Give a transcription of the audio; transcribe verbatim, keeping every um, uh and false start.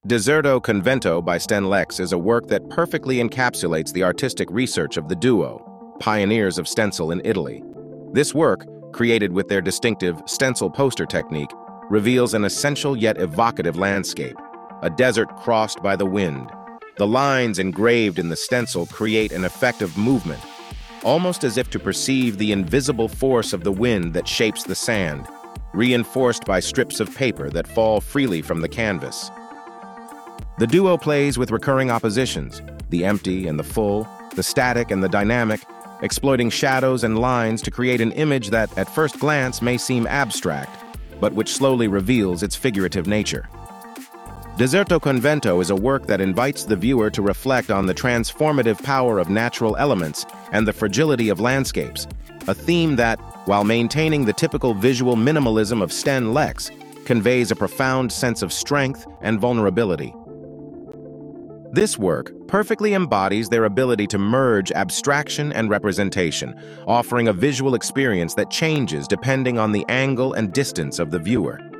Deserto Convento by Sten Lex is a work that perfectly encapsulates the artistic research of the duo, pioneers of stencil in Italy. This work, created with their distinctive stencil poster technique, reveals an essential yet evocative landscape, a desert crossed by the wind. The lines engraved in the stencil create an effect of movement, almost as if to perceive the invisible force of the wind that shapes the sand, reinforced by strips of paper that fall freely from the canvas. The duo plays with recurring oppositions, the empty and the full, the static and the dynamic, exploiting shadows and lines to create an image that, at first glance, may seem abstract, but which slowly reveals its figurative nature. Deserto Convento is a work that invites the viewer to reflect on the transformative power of natural elements and the fragility of landscapes, a theme that, while maintaining the typical visual minimalism of Sten Lex, conveys a profound sense of strength and vulnerability. This work perfectly embodies their ability to merge abstraction and representation, offering a visual experience that changes depending on the angle and distance of the viewer.